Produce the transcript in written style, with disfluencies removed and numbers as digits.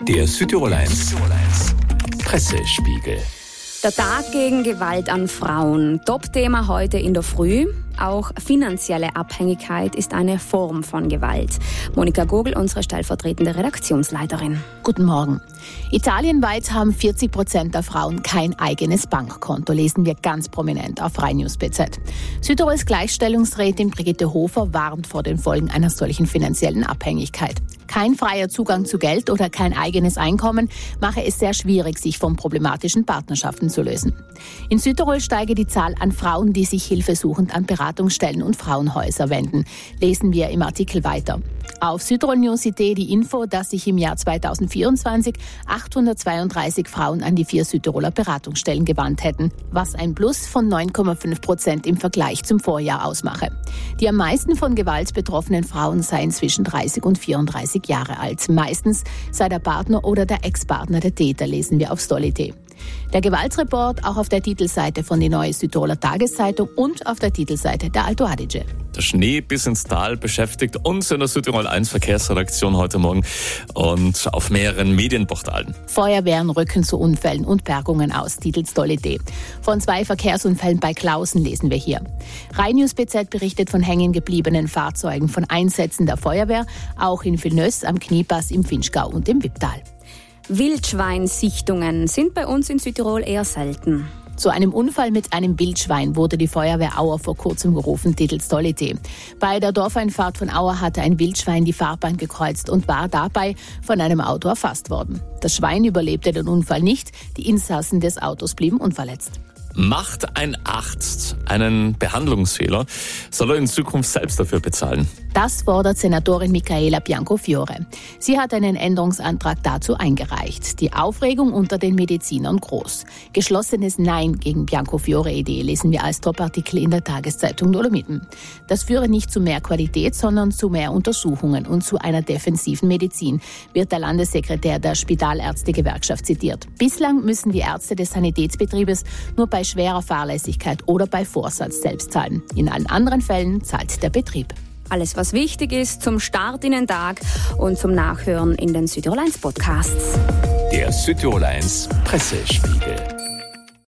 Der Südtirol 1 Pressespiegel. Der Tag gegen Gewalt an Frauen. Top-Thema heute in der Früh. Auch finanzielle Abhängigkeit ist eine Form von Gewalt. Monika Gogel, unsere stellvertretende Redaktionsleiterin. Guten Morgen. Italienweit haben 40% der Frauen kein eigenes Bankkonto, lesen wir ganz prominent auf rhein-news.bz. Südtirols Gleichstellungsrätin Brigitte Hofer warnt vor den Folgen einer solchen finanziellen Abhängigkeit. Kein freier Zugang zu Geld oder kein eigenes Einkommen mache es sehr schwierig, sich von problematischen Partnerschaften zu lösen. In Südtirol steige die Zahl an Frauen, die sich hilfesuchend an Beratungsstellen und Frauenhäuser wenden, lesen wir im Artikel weiter. Auf südtirolnews.it die Info, dass sich im Jahr 2024 832 Frauen an die 4 Südtiroler Beratungsstellen gewandt hätten, was ein Plus von 9,5% im Vergleich zum Vorjahr ausmache. Die am meisten von Gewalt betroffenen Frauen seien zwischen 30 und 34 Jahre alt. Meistens sei der Partner oder der Ex-Partner der Täter, lesen wir auf Story.at. Der Gewaltreport auch auf der Titelseite von die Neue Südtiroler Tageszeitung und auf der Titelseite der Alto Adige. Der Schnee bis ins Tal beschäftigt uns in der Südtirol 1 Verkehrsredaktion heute Morgen und auf mehreren Medienportalen. Feuerwehren rücken zu Unfällen und Bergungen aus, titelt Story.at. Von 2 Verkehrsunfällen bei Klausen lesen wir hier. rhein-news.bz berichtet von hängen gebliebenen Fahrzeugen, von Einsätzen der Feuerwehr, auch in Vilnöss, am Kniepass, im Vinschgau und im Wipptal. Wildschweinsichtungen sind bei uns in Südtirol eher selten. Zu einem Unfall mit einem Wildschwein wurde die Feuerwehr Auer vor kurzem gerufen, titelt Story.at. Bei der Dorfeinfahrt von Auer hatte ein Wildschwein die Fahrbahn gekreuzt und war dabei von einem Auto erfasst worden. Das Schwein überlebte den Unfall nicht, die Insassen des Autos blieben unverletzt. Macht ein Arzt einen Behandlungsfehler, soll er in Zukunft selbst dafür bezahlen? Das fordert Senatorin Michaela Biancofiore. Sie hat einen Änderungsantrag dazu eingereicht. Die Aufregung unter den Medizinern groß. Geschlossenes Nein gegen Biancofiore-Idee lesen wir als Topartikel in der Tageszeitung Dolomiten. Das führe nicht zu mehr Qualität, sondern zu mehr Untersuchungen und zu einer defensiven Medizin, wird der Landessekretär der Spitalärztegewerkschaft zitiert. Bislang müssen die Ärzte des Sanitätsbetriebes nur bei schwerer Fahrlässigkeit oder bei Vorsatz selbst zahlen. In allen anderen Fällen zahlt der Betrieb. Alles, was wichtig ist zum Start in den Tag und zum Nachhören in den Südtirol 1 Podcasts. Der Südtirol 1 Pressespiegel.